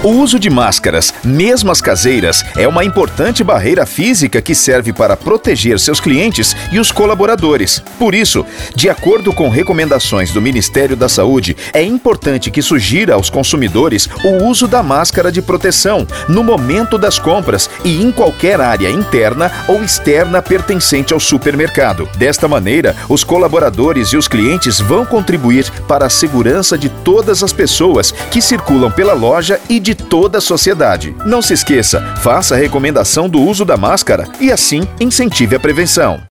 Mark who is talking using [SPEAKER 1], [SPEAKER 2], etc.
[SPEAKER 1] O uso de máscaras, mesmo as caseiras, é uma importante barreira física que serve para proteger seus clientes e os colaboradores. Por isso, de acordo com recomendações do Ministério da Saúde, é importante que sugira aos consumidores o uso da máscara de proteção no momento das compras e em qualquer área interna ou externa pertencente ao supermercado. Desta maneira, os colaboradores e os clientes vão contribuir para a segurança de todas as pessoas que circulam pela loja e de toda a sociedade. Não se esqueça, faça a recomendação do uso da máscara e assim incentive a prevenção.